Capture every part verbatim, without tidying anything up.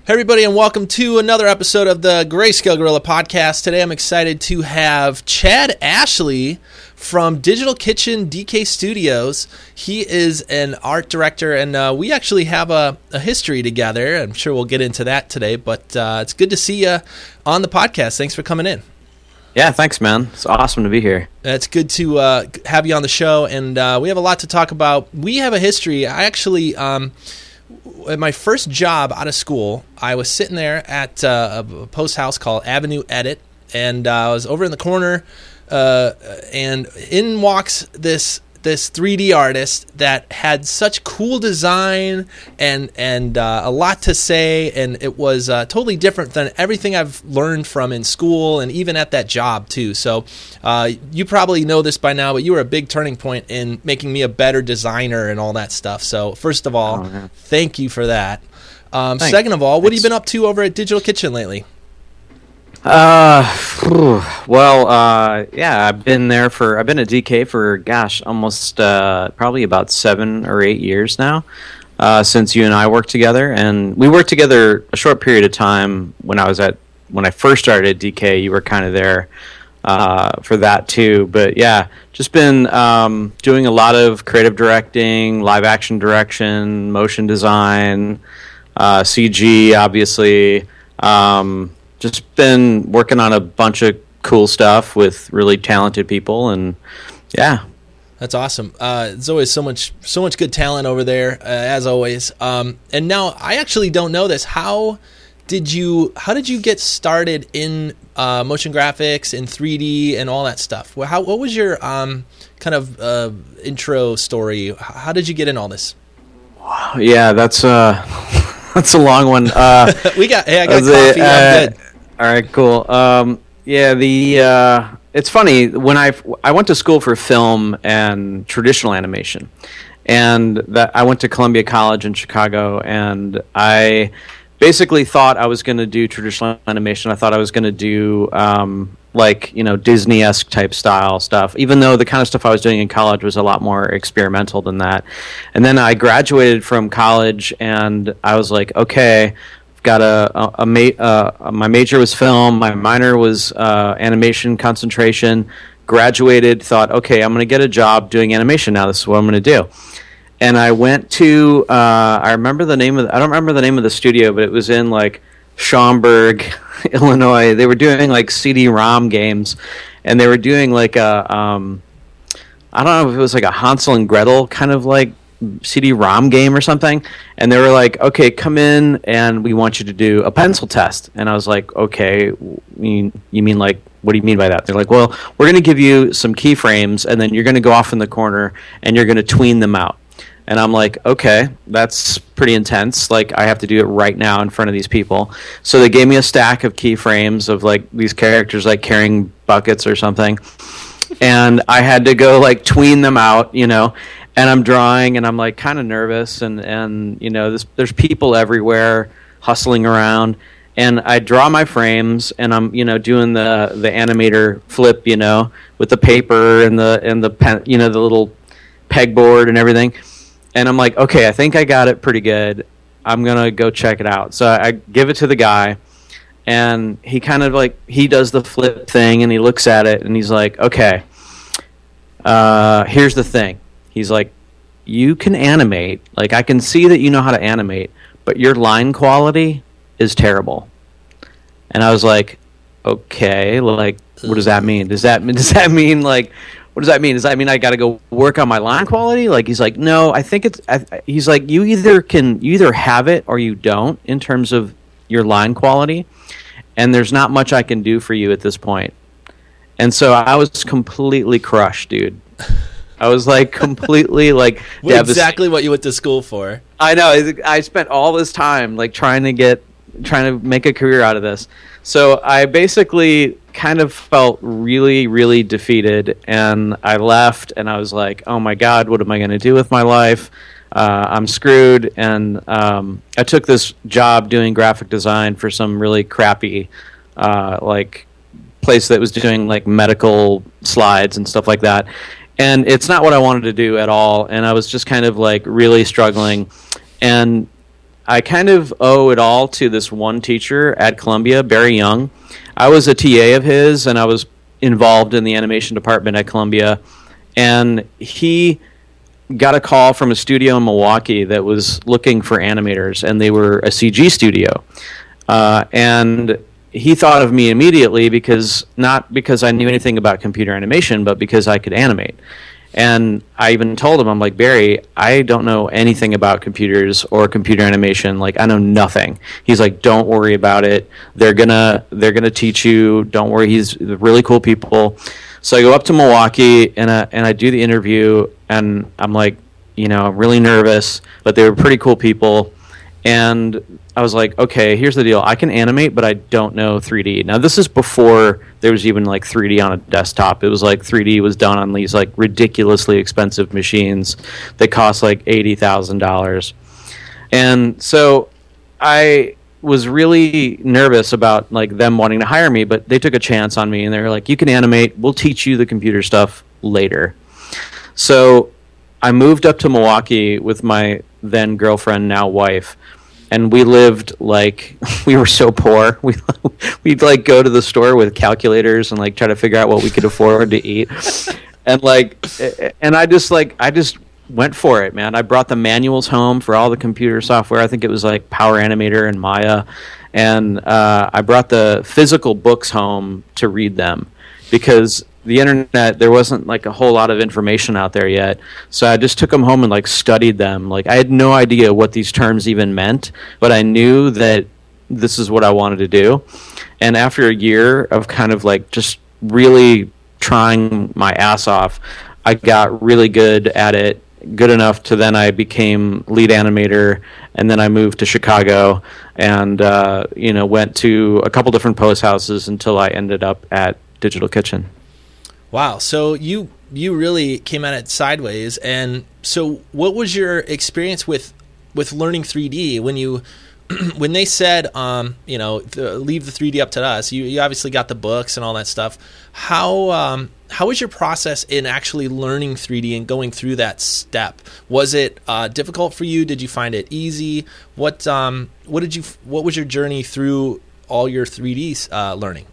Hey everybody, and welcome to another episode of the Grayscale Gorilla Podcast. Today I'm excited to have Chad Ashley from Digital Kitchen D K Studios. He is an art director, and uh, we actually have a, a history together. I'm sure we'll get into that today, but uh, it's good to see you on the podcast. Thanks for coming in. Yeah, thanks, man. It's awesome to be here. It's good to uh, have you on the show, and uh, we have a lot to talk about. We have a history. I actually... Um, At my first job out of school, I was sitting there at uh, a post house called Avenue Edit, and uh, I was over in the corner, uh, and in walks this this three D artist that had such cool design and and uh, a lot to say, and it was uh, totally different than everything I've learned from in school and even at that job too. So uh, you probably know this by now, but you were a big turning point in making me a better designer and all that stuff. So first of all, oh, thank you for that. Um, second of all, what Thanks. have you been up to over at Digital Kitchen lately? Uh, well, uh, yeah, I've been there for, I've been at D K for, gosh, almost, uh, probably about seven or eight years now, uh, since you and I worked together. And we worked together a short period of time when I was at, when I first started at D K. You were kind of there, uh, for that too. But yeah, just been, um, doing a lot of creative directing, live action direction, motion design, uh, C G, obviously, um, just been working on a bunch of cool stuff with really talented people, and yeah, that's awesome. Uh, there's always so much, so much good talent over there, uh, as always. Um, and now I actually don't know this. How did you, how did you get started in uh, motion graphics and three D and all that stuff? Well, how, what was your um, kind of uh, intro story? How did you get in all this? Yeah, that's uh, that's a long one. Uh, we got, hey, I got coffee. Uh, I'm good. All right, cool. Um, yeah, the uh, it's funny when I I went to school for film and traditional animation, and that I went to Columbia College in Chicago, and I basically thought I was going to do traditional animation. I thought I was going to do um, like you know Disney-esque type style stuff, even though the kind of stuff I was doing in college was a lot more experimental than that. And then I graduated from college, and I was like, okay. Got a, a, a ma- uh, my major was film, my minor was uh, animation concentration. Graduated, thought, okay, I'm going to get a job doing animation now. This is what I'm going to do. And I went to, uh, I remember the name of, the, I don't remember the name of the studio, but it was in like Schaumburg, Illinois. They were doing like C D ROM games, and they were doing like a, um, I don't know if it was like a Hansel and Gretel kind of like C D ROM game or something, and they were like, okay, come in and we want you to do a pencil test. And I was like, okay, you mean, you mean like, what do you mean by that? They're like, well, we're going to give you some keyframes, and then you're going to go off in the corner and you're going to tween them out. And I'm like, okay, that's pretty intense. Like, I have to do it right now in front of these people. So they gave me a stack of keyframes of like these characters like carrying buckets or something, and I had to go like tween them out, you know. And I'm drawing, and I'm like kind of nervous, and, and you know, this, there's people everywhere hustling around, and I draw my frames, and I'm you know doing the the animator flip, you know, with the paper and the and the pen, you know the little pegboard and everything, and I'm like, okay, I think I got it pretty good. I'm gonna go check it out. So I give it to the guy, and he kind of like he does the flip thing, and he looks at it, and he's like, okay, uh, here's the thing. He's like, you can animate. Like, I can see that you know how to animate, but your line quality is terrible. And I was like, okay, like, what does that mean? Does that does that mean like, what does that mean? Does that mean I got to go work on my line quality? Like, he's like, no, I think it's. I, he's like, you either can, you either have it or you don't in terms of your line quality, and there's not much I can do for you at this point. And so I was completely crushed, dude. I was like completely like exactly what you went to school for. I know. I spent all this time like trying to get, trying to make a career out of this. So I basically kind of felt really, really defeated, and I left. And I was like, "Oh my God, what am I going to do with my life? Uh, I'm screwed." And um, I took this job doing graphic design for some really crappy, uh, like place that was doing like medical slides and stuff like that. And it's not what I wanted to do at all, and I was just kind of like really struggling. And I kind of owe it all to this one teacher at Columbia, Barry Young. I was a T A of his, and I was involved in the animation department at Columbia. And he got a call from a studio in Milwaukee that was looking for animators, and they were a C G studio. Uh, and he thought of me immediately because not because I knew anything about computer animation, but because I could animate. And I even told him, I'm like, Barry, I don't know anything about computers or computer animation. Like, I know nothing. He's like, don't worry about it. They're gonna they're gonna teach you. Don't worry. He's really cool people. So I go up to Milwaukee and I, and I do the interview, and I'm like, you know, really nervous, but they were pretty cool people. And I was like, okay, here's the deal. I can animate, but I don't know three D. Now, this is before there was even like three D on a desktop. It was like three D was done on these like ridiculously expensive machines that cost like eighty thousand dollars. And so I was really nervous about like them wanting to hire me, but they took a chance on me, and they were like, you can animate. We'll teach you the computer stuff later. So I moved up to Milwaukee with my then girlfriend, now wife. And we lived like we were so poor. We we'd like go to the store with calculators and like try to figure out what we could afford to eat. And like, and I just like I just went for it, man. I brought the manuals home for all the computer software. I think it was like Power Animator and Maya, and uh, I brought the physical books home to read them because the internet, there wasn't like a whole lot of information out there yet. So I just took them home and like studied them. Like I had no idea what these terms even meant, but I knew that this is what I wanted to do. And after a year of kind of like just really trying my ass off, I got really good at it, good enough to then I became lead animator, and then I moved to Chicago and uh, you know, went to a couple different post houses until I ended up at Digital Kitchen. Wow. So you you really came at it sideways. And so what was your experience with with learning three D when you when they said um, you know, the, leave the three D up to us? You, you obviously got the books and all that stuff. How um, how was your process in actually learning three D and going through that step? Was it uh, difficult for you? Did you find it easy? What um, what did you what was your journey through all your three D uh, learning?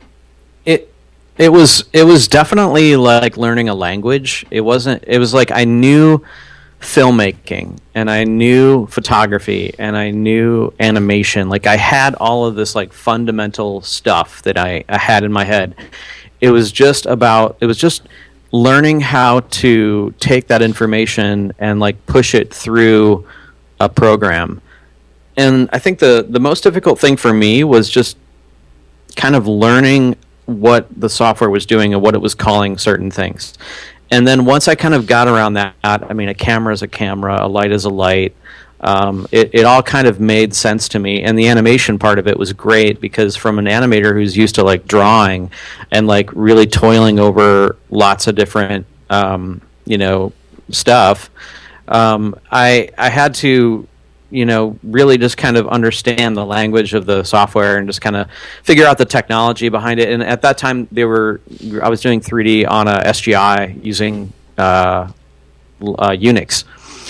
It It was it was definitely like learning a language. It wasn't it was like I knew filmmaking and I knew photography and I knew animation. Like I had all of this like fundamental stuff that I, I had in my head. It was just about it was just learning how to take that information and like push it through a program. And I think the the most difficult thing for me was just kind of learning what the software was doing and what it was calling certain things. And then once I kind of got around that, I mean, a camera is a camera, a light is a light. Um, it, it all kind of made sense to me. And the animation part of it was great because from an animator who's used to like drawing and like really toiling over lots of different, um, you know, stuff, um, I I had to, you know, really just kind of understand the language of the software and just kind of figure out the technology behind it. And at that time, they were I was doing three D on a S G I using uh, uh, Unix.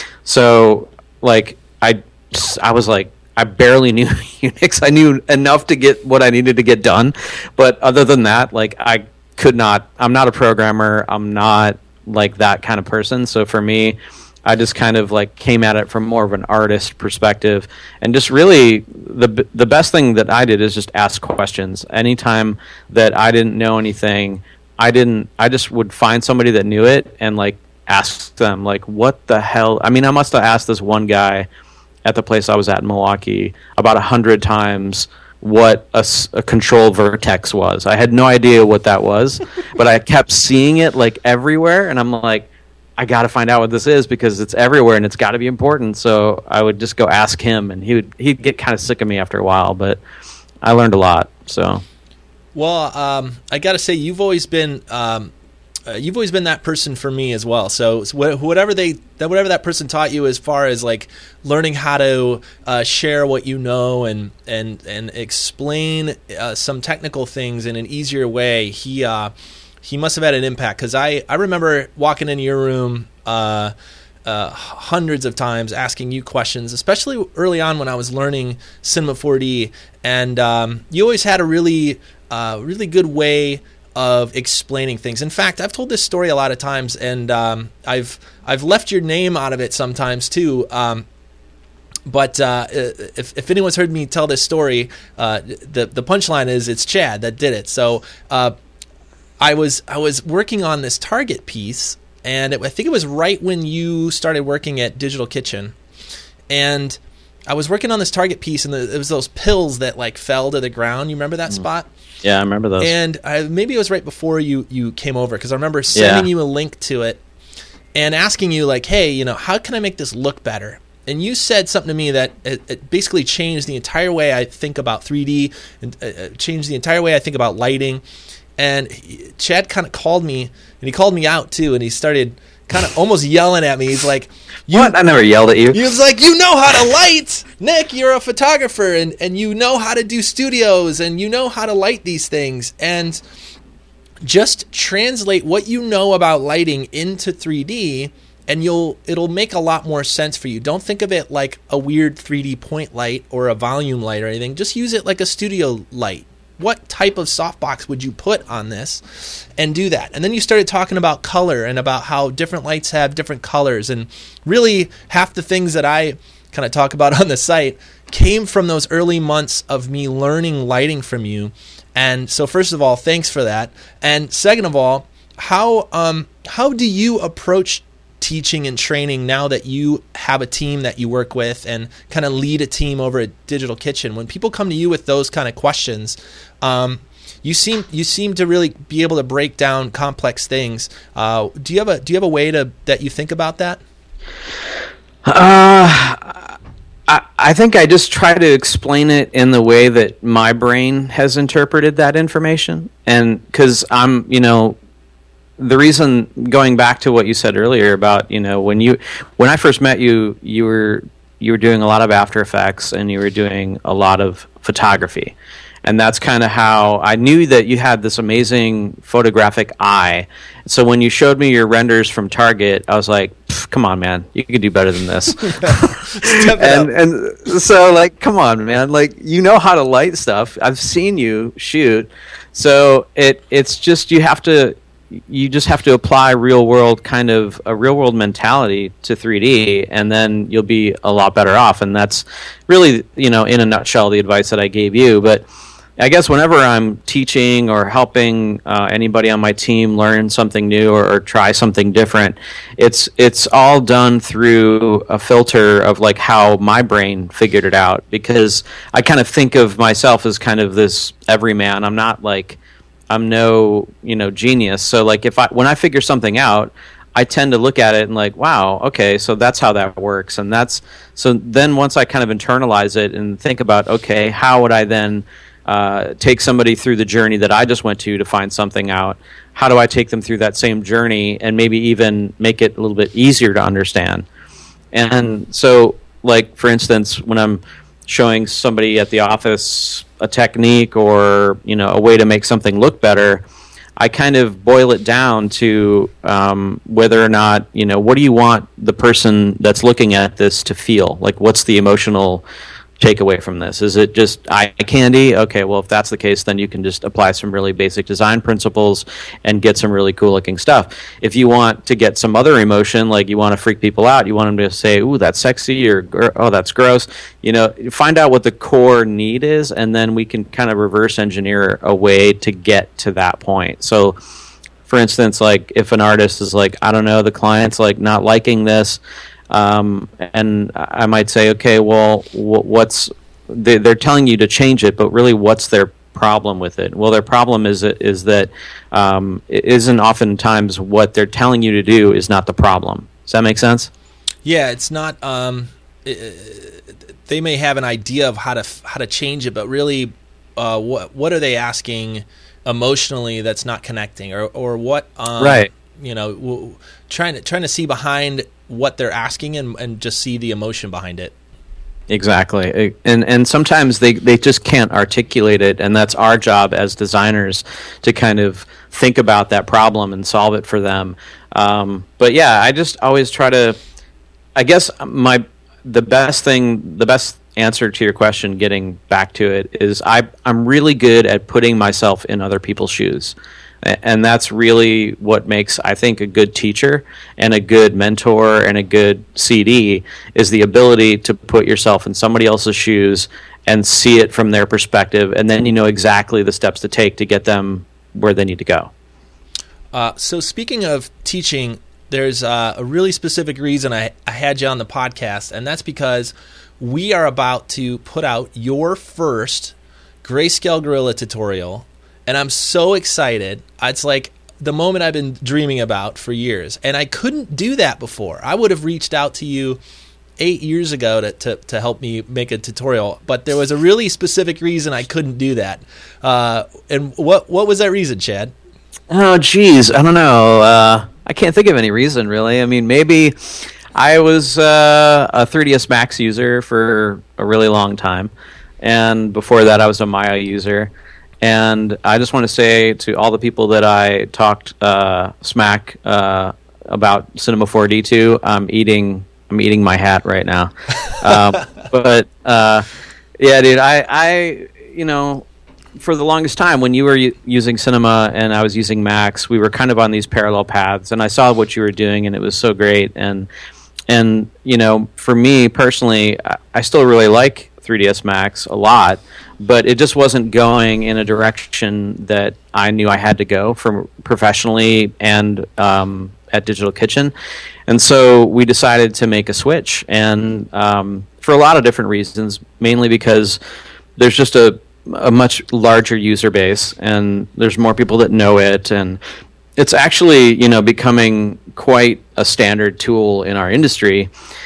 So, like, I, I was like, I barely knew Unix. I knew enough to get what I needed to get done. But other than that, like, I could not, I'm not a programmer. I'm not, like, that kind of person. So for me, I just kind of like came at it from more of an artist perspective, and just really the the best thing that I did is just ask questions. Anytime that I didn't know anything, I didn't. I just would find somebody that knew it and like ask them like, "What the hell?" I mean, I must have asked this one guy at the place I was at in Milwaukee about a hundred times what a, a control vertex was. I had no idea what that was, but I kept seeing it like everywhere, and I'm like, I got to find out what this is because it's everywhere and it's got to be important. So I would just go ask him, and he would he'd get kind of sick of me after a while. But I learned a lot. So, well, um, I got to say you've always been um, uh, you've always been that person for me as well. So, so whatever they that whatever that person taught you as far as like learning how to uh, share what you know and and and explain uh, some technical things in an easier way, he. Uh, He must have had an impact because I, I remember walking into your room uh, uh, hundreds of times asking you questions, especially early on when I was learning Cinema four D. And um, you always had a really, uh, really good way of explaining things. In fact, I've told this story a lot of times, and um, I've I've left your name out of it sometimes too. Um, but uh, if if anyone's heard me tell this story, uh, the the punchline is it's Chad that did it. So uh, I was I was working on this Target piece, and it, I think it was right when you started working at Digital Kitchen, and I was working on this Target piece, and the, it was those pills that like fell to the ground. You remember that mm. spot? Yeah, I remember those. And I, maybe it was right before you, you came over, because I remember sending yeah. you a link to it and asking you, like, hey, you know, how can I make this look better? And you said something to me that it, it basically changed the entire way I think about three D, and uh, changed the entire way I think about lighting. And he, Chad kind of called me, and he called me out too, and he started kind of almost yelling at me. He's like, you, "What? I never yelled at you." He was like, "You know how to light, Nick. You're a photographer, and, and you know how to do studios, and you know how to light these things. And just translate what you know about lighting into three D, and you'll it'll make a lot more sense for you. Don't think of it like a weird three D point light or a volume light or anything. Just use it like a studio light. What type of softbox would you put on this, and do that?" And then you started talking about color and about how different lights have different colors. And really half the things that I kind of talk about on the site came from those early months of me learning lighting from you. And so first of all, thanks for that. And second of all, how um, how do you approach teaching and training now that you have a team that you work with and kind of lead a team over at Digital Kitchen? When people come to you with those kind of questions, um, you seem you seem to really be able to break down complex things. Uh, do you have a do you have a way to that you think about that? Uh, I, I think I just try to explain it in the way that my brain has interpreted that information, and because I'm you know. The reason, going back to what you said earlier about, you know, when you when I first met you, you were you were doing a lot of After Effects and you were doing a lot of photography. And that's kind of how I knew that you had this amazing photographic eye. So when you showed me your renders from Target, I was like, come on, man, you can do better than this. and and so like, come on, man, like, you know how to light stuff. I've seen you shoot. So it it's just you have to you just have to apply real world kind of a real world mentality to three D, and then you'll be a lot better off. And that's really, you know, in a nutshell, the advice that I gave you. But I guess whenever I'm teaching or helping uh, anybody on my team learn something new or, or try something different, it's it's all done through a filter of like how my brain figured it out, because I kind of think of myself as kind of this everyman. I'm not like I'm no, you know, genius. So like if I when I figure something out, I tend to look at it and like, wow, okay, so that's how that works. And that's so then once I kind of internalize it and think about, okay, how would I then uh, take somebody through the journey that I just went to to find something out? How do I take them through that same journey and maybe even make it a little bit easier to understand? And so, like, for instance, when I'm showing somebody at the office a technique or, you know, a way to make something look better, I kind of boil it down to um, whether or not, you know, what do you want the person that's looking at this to feel? Like, what's the emotional takeaway from this? Is it just eye candy? Okay, well, if that's the case, then you can just apply some really basic design principles and get some really cool looking stuff. If you want to get some other emotion, like you want to freak people out, you want them to say, ooh, that's sexy, or oh, that's gross, you know, find out what the core need is, and then we can kind of reverse engineer a way to get to that point. So for instance, like if an artist is like, I don't know, the client's like not liking this, Um, and I might say, okay, well, what's they, they're telling you to change it, but really, what's their problem with it? Well, their problem is is that um, it isn't oftentimes what they're telling you to do is not the problem. Does that make sense? Yeah, it's not. Um, it, they may have an idea of how to how to change it, but really, uh, what what are they asking emotionally that's not connecting, or or what? Um, right. You know, w- trying to trying to see behind what they're asking and, and just see the emotion behind it. Exactly. And and sometimes they, they just can't articulate it, and that's our job as designers to kind of think about that problem and solve it for them. Um, but yeah, I just always try to I guess my the best thing, the best answer to your question, getting back to it, is I I'm really good at putting myself in other people's shoes. And that's really what makes, I think, a good teacher and a good mentor and a good C D, is the ability to put yourself in somebody else's shoes and see it from their perspective, and then you know exactly the steps to take to get them where they need to go. Uh, so speaking of teaching, there's uh, a really specific reason I, I had you on the podcast, and that's because we are about to put out your first Grayscale Gorilla tutorial. And I'm so excited. It's like the moment I've been dreaming about for years. And I couldn't do that before. I would have reached out to you eight years ago to, to, to help me make a tutorial. But there was a really specific reason I couldn't do that. Uh, and what what was that reason, Chad? Oh, geez. I don't know. Uh, I can't think of any reason, really. I mean, maybe I was uh, a three D S Max user for a really long time. And before that, I was a Maya user. And I just want to say to all the people that I talked uh, smack uh, about Cinema four D to, I'm eating, I'm eating my hat right now. um, but uh, yeah, dude, I, I, you know, for the longest time when you were u- using Cinema and I was using Max, we were kind of on these parallel paths. And I saw what you were doing, and it was so great. And and you know, for me personally, I, I still really like three D S Max a lot. But it just wasn't going in a direction that I knew I had to go for professionally and um, at Digital Kitchen. And so we decided to make a switch. And um, for a lot of different reasons, mainly because there's just a, a much larger user base and there's more people that know it. And it's actually, you know, becoming quite a standard tool in our industry.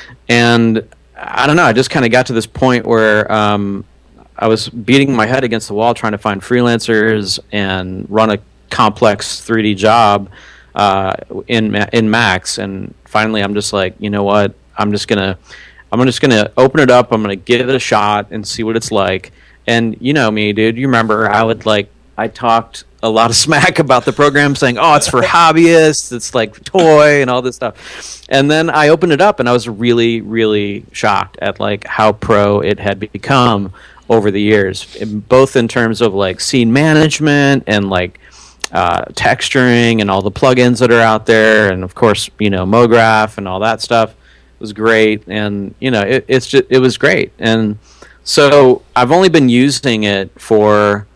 And I don't know, I just kind of got to this point where um, I was beating my head against the wall trying to find freelancers and run a complex three D job uh, in in Max, and finally I'm just like, you know what? I'm just gonna I'm just gonna open it up. I'm gonna give it a shot and see what it's like. And you know me, dude. You remember I would like I talked a lot of smack about the program, saying, "Oh, it's for hobbyists. It's like toy and all this stuff." And then I opened it up, and I was really, really shocked at like how pro it had become over the years, both in terms of like scene management and like uh, texturing and all the plugins that are out there, and of course, you know, MoGraph and all that stuff was great, and you know, it, it's just it was great, and so I've only been using it for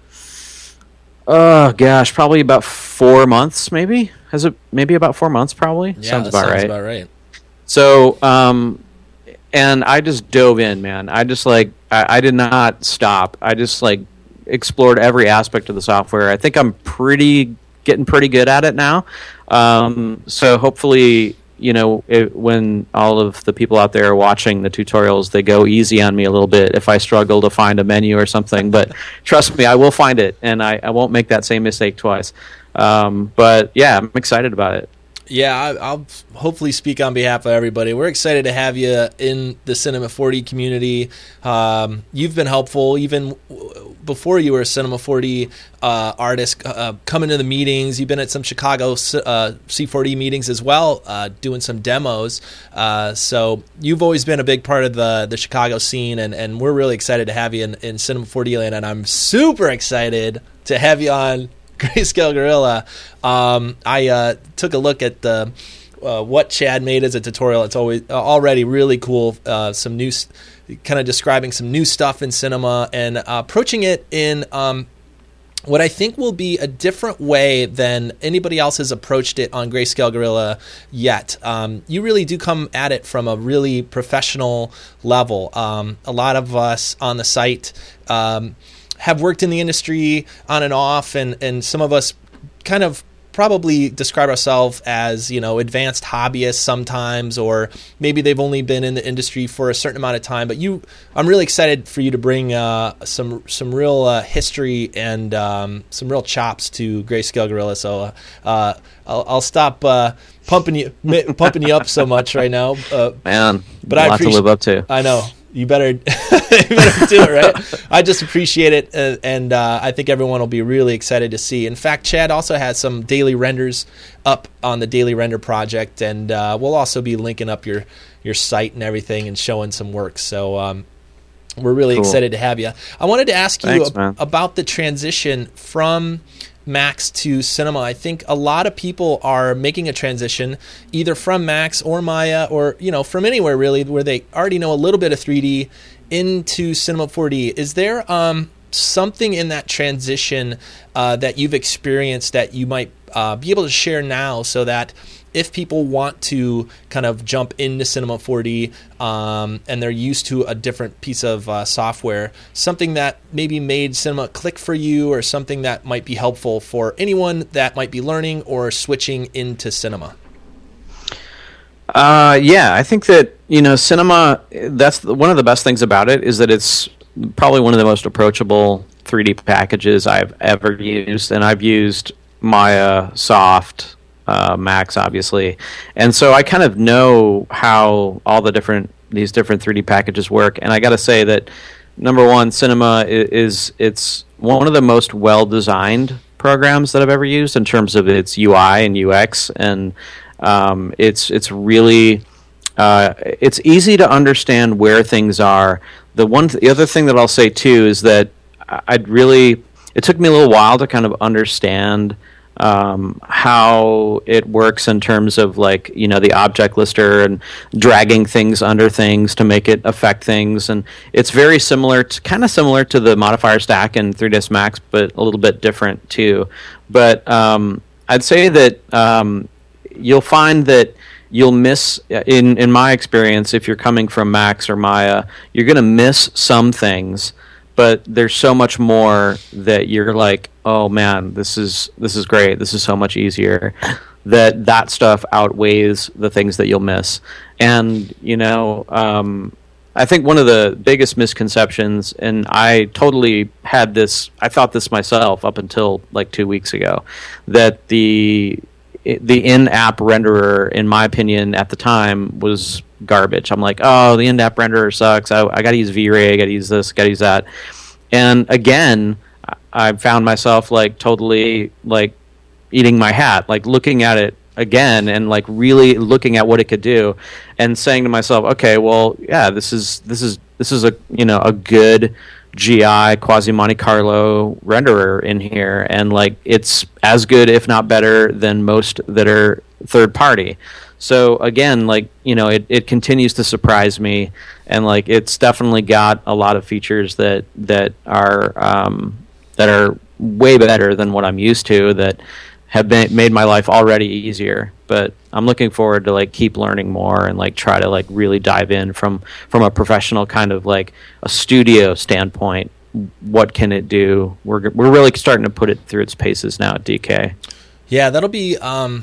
oh gosh, probably about four months, maybe has it maybe about four months, probably yeah, sounds about sounds right. About right. So, um, and I just dove in, man. I just like. I did not stop. I just like explored every aspect of the software. I think I'm pretty getting pretty good at it now. Um, so hopefully, you know, it, when all of the people out there are watching the tutorials, they go easy on me a little bit if I struggle to find a menu or something. But trust me, I will find it, and I, I won't make that same mistake twice. Um, but yeah, I'm excited about it. Yeah, I, I'll hopefully speak on behalf of everybody. We're excited to have you in the Cinema four D community. Um, you've been helpful even before you were a Cinema four D uh, artist, uh, coming to the meetings. You've been at some Chicago uh, C four D meetings as well, uh, doing some demos. Uh, so you've always been a big part of the, the Chicago scene, and, and we're really excited to have you in, in Cinema four D land, and I'm super excited to have you on Grayscale Gorilla. Um, I uh, took a look at the uh, what Chad made as a tutorial. It's always uh, already really cool. Uh, some new, kind of describing some new stuff in cinema and uh, approaching it in um, what I think will be a different way than anybody else has approached it on Grayscale Gorilla yet. Um, you really do come at it from a really professional level. Um, a lot of us on the site Um, have worked in the industry on and off, and, and some of us kind of probably describe ourselves as, you know, advanced hobbyists sometimes, or maybe they've only been in the industry for a certain amount of time. But you, I'm really excited for you to bring uh, some some real uh, history and um, some real chops to Grayscale Gorilla. So uh, I'll, I'll stop uh, pumping you pumping you up so much right now, uh, man. But a I lot to appreciate, live up to. I know. You better, you better do it, right? I just appreciate it, uh, and uh, I think everyone will be really excited to see. In fact, Chad also has some daily renders up on the Daily Render project, and uh, we'll also be linking up your, your site and everything and showing some work. So um, we're really cool. excited to have you. I wanted to ask you Thanks, ab- about the transition from Max to Cinema. I think a lot of people are making a transition either from Max or Maya or, you know, from anywhere really where they already know a little bit of three D into Cinema four D. Is there um, something in that transition uh, that you've experienced that you might uh, be able to share now so that if people want to kind of jump into Cinema four D um, and they're used to a different piece of uh, software, something that maybe made Cinema click for you or something that might be helpful for anyone that might be learning or switching into Cinema? Uh, yeah, I think that, you know, Cinema, that's the, one of the best things about it is that it's probably one of the most approachable three D packages I've ever used, and I've used Maya, Soft, Uh, Max, obviously, and so I kind of know how all the different these different three D packages work. And I got to say that number one, Cinema is, is it's one of the most well designed programs that I've ever used in terms of its U I and U X, and um, it's it's really uh, it's easy to understand where things are. The one th- the other thing that I'll say too is that I'd really it took me a little while to kind of understand Um, how it works in terms of, like, you know, the object lister and dragging things under things to make it affect things. And it's very similar to kind of similar to the modifier stack in three D S Max, but a little bit different too. But um, I'd say that um, you'll find that you'll miss, in in my experience, if you're coming from Max or Maya, you're going to miss some things. But there's so much more that you're like, oh man, this is this is great. This is so much easier. That that stuff outweighs the things that you'll miss. And you know, um, I think one of the biggest misconceptions, and I totally had this, I thought this myself up until like two weeks ago, that the the in-app renderer, in my opinion, at the time was garbage. I'm like, oh, the in-app renderer sucks. I, I got to use V-Ray. I got to use this. Got to use that. And again, I found myself like totally like eating my hat, like looking at it again and like really looking at what it could do, and saying to myself, okay, well, yeah, this is this is this is a you know a good G I quasi Monte Carlo renderer in here, and like it's as good, if not better, than most that are third party. So again, like, you know, it, it continues to surprise me, and like it's definitely got a lot of features that that are um, that are way better than what I'm used to, that have been made my life already easier. But I'm looking forward to like keep learning more and like try to like really dive in from from a professional kind of like a studio standpoint. What can it do? We're we're really starting to put it through its paces now at D K. Yeah, that'll be. Um,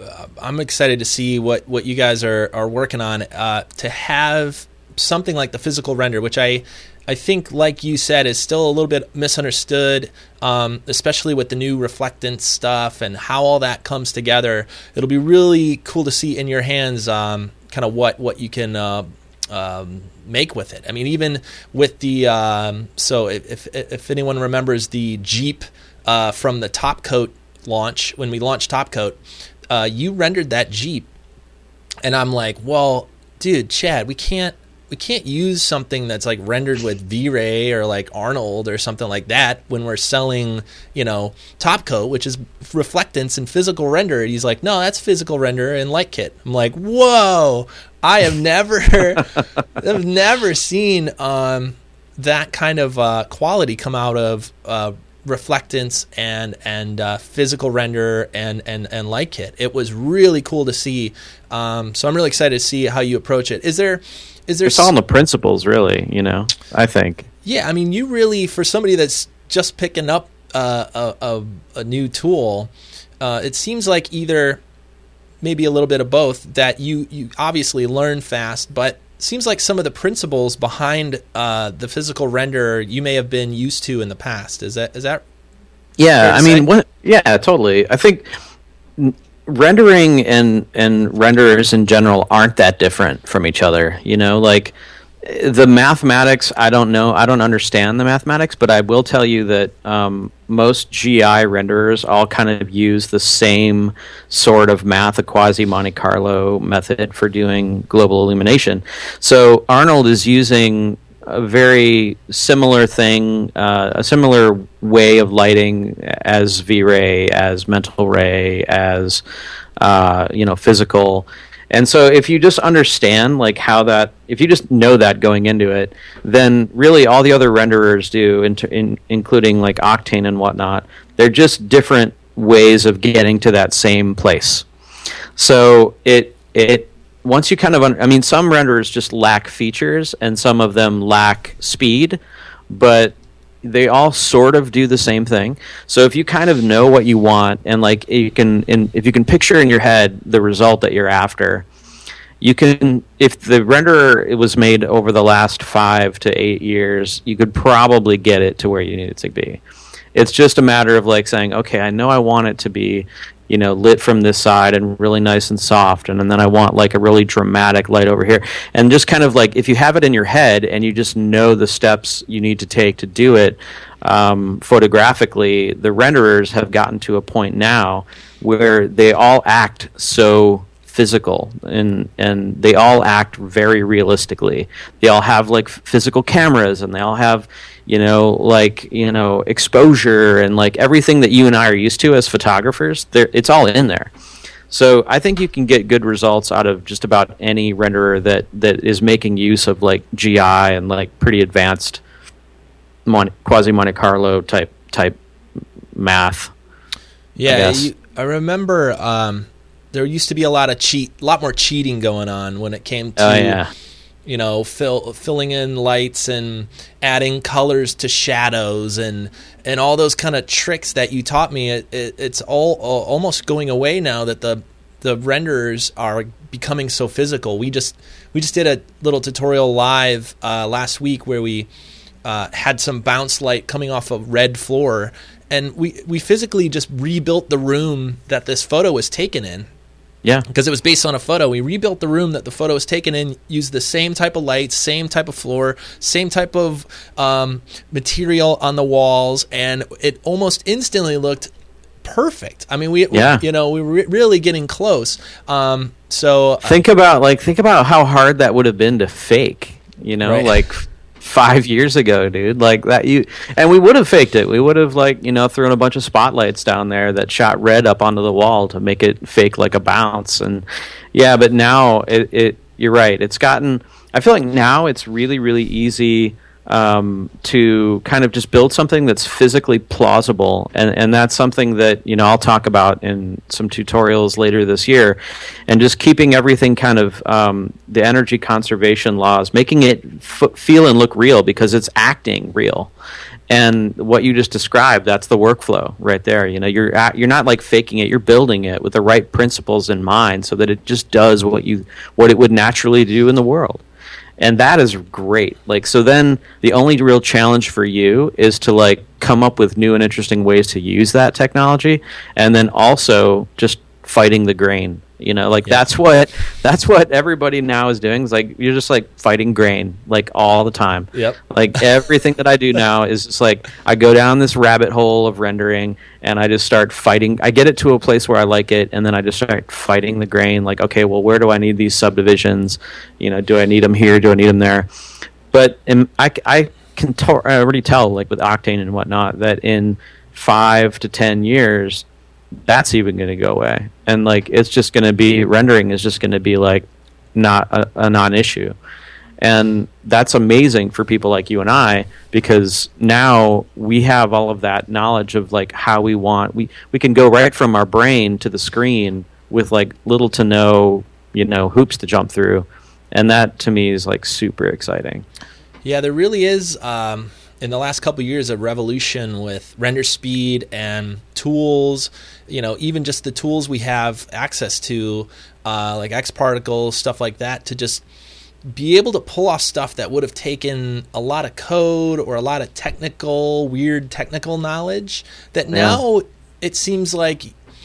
I'm excited to see what, what you guys are are working on uh, to have something like the physical render, which I. I think, like you said, is still a little bit misunderstood, um, especially with the new reflectance stuff and how all that comes together. It'll be really cool to see in your hands um, kind of what, what you can uh, um, make with it. I mean, even with the um, – so if, if anyone remembers the Jeep uh, from the Top Coat launch, when we launched Top Coat, uh, you rendered that Jeep. And I'm like, well, dude, Chad, we can't, we can't use something that's like rendered with V-Ray or like Arnold or something like that when we're selling, you know, Top Coat, which is reflectance and physical render. And he's like, no, that's physical render and light kit. I'm like, whoa, I have never, I've never seen um, that kind of uh, quality come out of uh, reflectance and and uh, physical render and, and, and light kit. It was really cool to see. Um, so I'm really excited to see how you approach it. Is there... Is there it's all in the principles, really, you know, I think. Yeah, I mean, you really, for somebody that's just picking up uh, a, a, a new tool, uh, it seems like either maybe a little bit of both, that you, you obviously learn fast, but it seems like some of the principles behind uh, the physical render you may have been used to in the past. Is that is that? Yeah, I mean, what, yeah, totally. I think rendering and and renderers in general aren't that different from each other, you know, like The mathematics, I don't know. I don't understand the mathematics, but I will tell you that um, most G I renderers all kind of use the same sort of math, a quasi Monte Carlo method for doing global illumination. So Arnold is using a very similar thing, uh, a similar way of lighting as V-Ray, as mental ray, as uh, you know, physical. And so if you just understand like how that, if you just know that going into it, then really all the other renderers do, in, in, including like Octane and whatnot, they're just different ways of getting to that same place. So it it once you kind of, un- I mean, some renderers just lack features and some of them lack speed, but they all sort of do the same thing. So if you kind of know what you want, and like you can, in, if you can picture in your head the result that you're after, you can. If the renderer it was made over the last five to eight years, you could probably get it to where you need it to be. It's just a matter of like saying, okay, I know I want it to be, you know, lit from this side and really nice and soft, and, and then I want like a really dramatic light over here. And just kind of like, if you have it in your head and you just know the steps you need to take to do it um, photographically, the renderers have gotten to a point now where they all act so physical, and and they all act very realistically. They all have like physical cameras, and they all have, you know, like, you know, exposure and like everything that you and I are used to as photographers. It's all in there. So I think you can get good results out of just about any renderer that, that is making use of like G I and like pretty advanced Mon- quasi Monte Carlo type type math. Yeah, I, you, I remember um, there used to be a lot of cheat, a lot more cheating going on when it came to. Oh, yeah. You know, fill, filling in lights and adding colors to shadows and and all those kind of tricks that you taught me. It, it, it's all uh, almost going away now that the the renderers are becoming so physical. We just we just did a little tutorial live uh, last week where we uh, had some bounce light coming off a red floor, and we we physically just rebuilt the room that this photo was taken in. Yeah, because it was based on a photo. We rebuilt the room that the photo was taken in, used the same type of lights, same type of floor, same type of um, material on the walls, and it almost instantly looked perfect. I mean, we, yeah. we you know, we were really getting close. Um, so uh, think about like think about how hard that would have been to fake. You know, right. like five years ago, dude. Like that, you and we would have faked it. We would have like you know thrown a bunch of spotlights down there that shot red up onto the wall to make it fake like a bounce. And yeah, but now it, it you're right. It's gotten. I feel like now it's really really easy um, to kind of just build something that's physically plausible, and and that's something that you know I'll talk about in some tutorials later this year, and just keeping everything kind of um, the energy conservation laws, making it f- feel and look real because it's acting real. And what you just described, that's the workflow right there. You know, you're at, you're not like faking it; you're building it with the right principles in mind, so that it just does what you what it would naturally do in the world. And that is great. Like, so then the only real challenge for you is to like come up with new and interesting ways to use that technology, and then also just fighting the grain. You know, like yeah. that's what that's what everybody now is doing. Is like you're just like fighting grain like all the time. Yep. Like everything that I do now is just like I go down this rabbit hole of rendering, and I just start fighting. I get it to a place where I like it, and then I just start fighting the grain. Like, okay, well, where do I need these subdivisions? You know, do I need them here? Do I need them there? But in, I I can to- I already tell, like with Octane and whatnot, that in five to ten years, that's even going to go away, and like it's just going to be rendering is just going to be like not a, a non-issue, and that's amazing for people like you and I, because now we have all of that knowledge of like how we want we we can go right from our brain to the screen with like little to no you know hoops to jump through, and that to me is like super exciting. Yeah, there really is. Um in the last couple of years, a revolution with render speed and tools, you know, even just the tools we have access to, uh, like X-Particles, stuff like that, to just be able to pull off stuff that would have taken a lot of code or a lot of technical, weird technical knowledge that now yeah. it seems like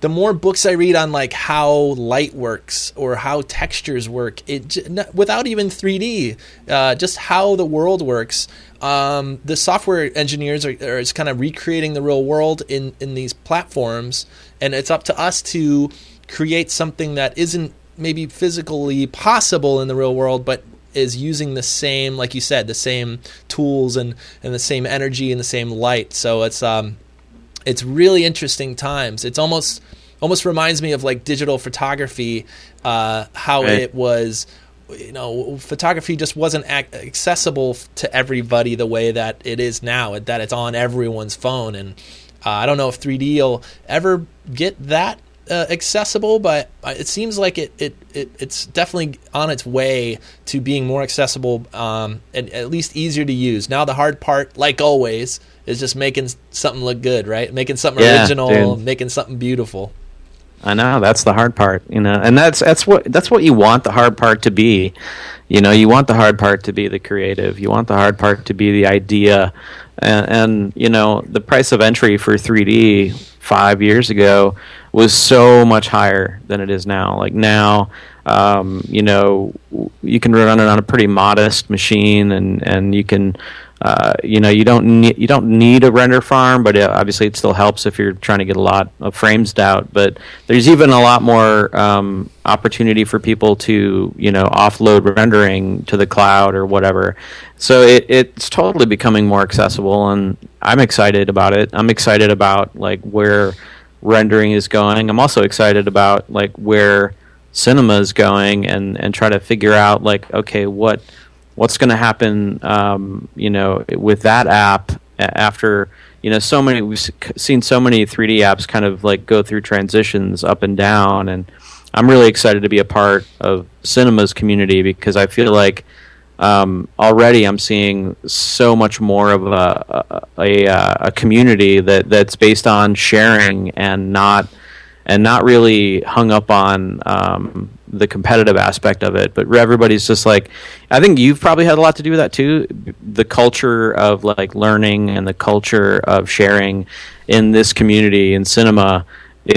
the more books I read on like how light works or how textures work, it without even three D, uh, just how the world works. Um, the software engineers are, are kind of recreating the real world in, in these platforms, and it's up to us to create something that isn't maybe physically possible in the real world, but is using the same, like you said, the same tools and, and the same energy and the same light. So it's um, it's really interesting times. It's almost almost reminds me of like digital photography, uh, how right. it was. You know, photography just wasn't ac- accessible to everybody the way that it is now, that it's on everyone's phone. And uh, I don't know if three D will ever get that uh, accessible, but it seems like it, it, it it's definitely on its way to being more accessible um, and at least easier to use. Now the hard part, like always, is just making something look good, right? Making something yeah, original, dude. making something beautiful. I know, that's the hard part, you know, and that's that's what that's what you want the hard part to be. You know, you want the hard part to be the creative. You want the hard part to be the idea, and, and you know, the price of entry for three D five years ago was so much higher than it is now. Like now, um, you know, you can run it on a pretty modest machine, and and you can. Uh, you know, you don't need you don't need a render farm, but it, obviously it still helps if you're trying to get a lot of frames out. But there's even a lot more um, opportunity for people to, you know, offload rendering to the cloud or whatever. So it, it's totally becoming more accessible, and I'm excited about it. I'm excited about like where rendering is going. I'm also excited about like where cinema is going, and and try to figure out like, okay, what. What's going to happen, um, you know, with that app after, you know, so many, we've seen so many three D apps kind of like go through transitions up and down, and I'm really excited to be a part of cinema's community because I feel like um, already I'm seeing so much more of a a, a, a community that, that's based on sharing and not and not really hung up on um, the competitive aspect of it, but everybody's just like, I think you've probably had a lot to do with that too. The culture of like learning and the culture of sharing in this community in cinema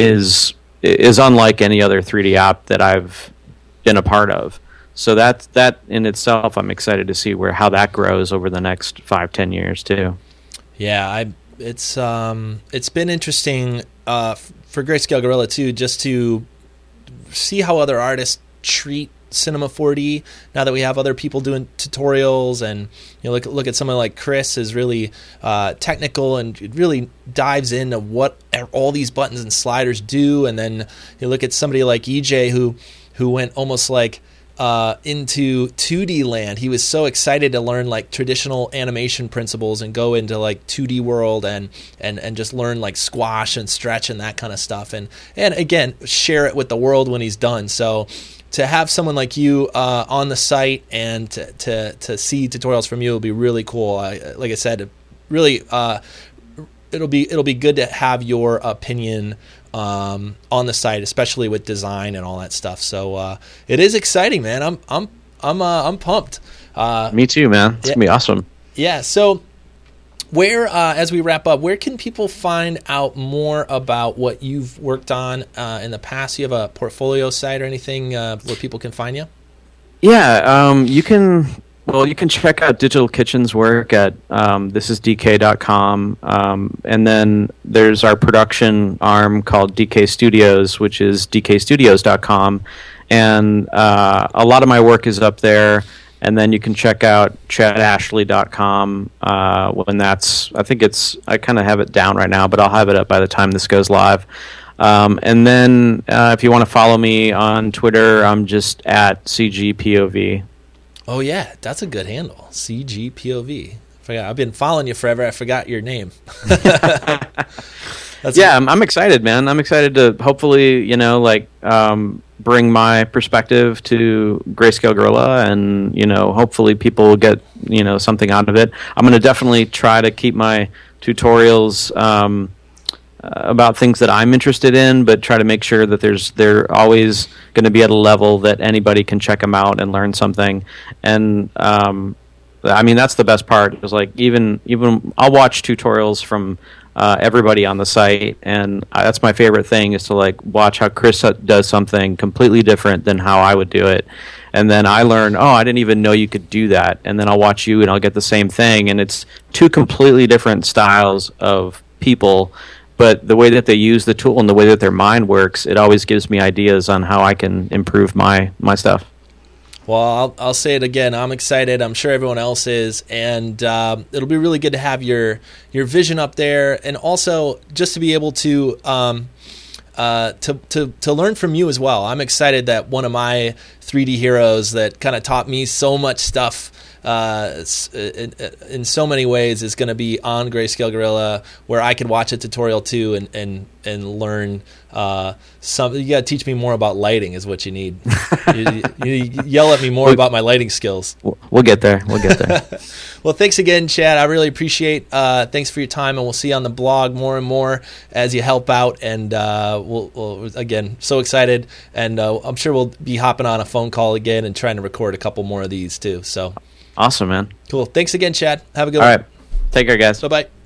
is is unlike any other three D app that I've been a part of. So that that in itself, I'm excited to see where how that grows over the next five, ten years too. Yeah, I it's um it's been interesting uh, for Grayscale Gorilla too, just to see how other artists treat Cinema four D now that we have other people doing tutorials, and you know, look look at someone like Chris is really uh, technical and it really dives into what all these buttons and sliders do, and then you look at somebody like E J who who went almost like uh, into two D land. He was so excited to learn like traditional animation principles and go into like two D world and and and just learn like squash and stretch and that kind of stuff, and and again share it with the world when he's done. So to have someone like you uh, on the site and to, to to see tutorials from you will be really cool. I, like I said, really, uh, it'll be it'll be good to have your opinion um, on the site, especially with design and all that stuff. So uh, it is exciting, man. I'm I'm I'm uh, I'm pumped. Uh, Me too, man. It's yeah, gonna be awesome. Yeah. So. Where, uh, as we wrap up, where can people find out more about what you've worked on uh, in the past? Do you have a portfolio site or anything uh, where people can find you? Yeah, um, you can. Well, you can check out Digital Kitchen's work at um, this is d k dot com, um, and then there's our production arm called D K Studios, which is d k studios dot com, and uh, a lot of my work is up there. And then you can check out chad ashley dot com uh, when that's, I think it's, I kind of have it down right now, but I'll have it up by the time this goes live. Um, and then uh, if you want to follow me on Twitter, I'm just at C G P O V. Oh, yeah, that's a good handle, C G P O V. I forgot. I've been following you forever. I forgot your name. That's yeah, I'm, I'm excited, man. I'm excited to hopefully, you know, like um, bring my perspective to Grayscale Gorilla, and you know, hopefully people will get you know something out of it. I'm going to definitely try to keep my tutorials um, uh, about things that I'm interested in, but try to make sure that there's they're always going to be at a level that anybody can check them out and learn something. And um, I mean, that's the best part. Is like even even I'll watch tutorials from uh, everybody on the site, and I, that's my favorite thing is to like watch how Chris does something completely different than how I would do it, and then I learn, oh, I didn't even know you could do that, and then I'll watch you, and I'll get the same thing, and it's two completely different styles of people. But the way that they use the tool and the way that their mind works, it always gives me ideas on how I can improve my my stuff. Well, I'll, I'll say it again. I'm excited. I'm sure everyone else is, and uh, it'll be really good to have your your vision up there, and also just to be able to um, uh, to to to learn from you as well. I'm excited that one of my three D heroes that kind of taught me so much stuff uh, in, in so many ways is going to be on Grayscale Gorilla, where I could watch a tutorial too and and and learn. Uh, some you got to teach me more about lighting is what you need. you, you, you yell at me more about my lighting skills. We'll get there. We'll get there. Well, thanks again, Chad. I really appreciate. Uh, thanks for your time, and we'll see you on the blog more and more as you help out. And uh, we'll, we'll again so excited, and uh, I'm sure we'll be hopping on a phone call again and trying to record a couple more of these too. So awesome, man. Cool. Thanks again, Chad. Have a good All one. right. Take care, guys. Bye bye.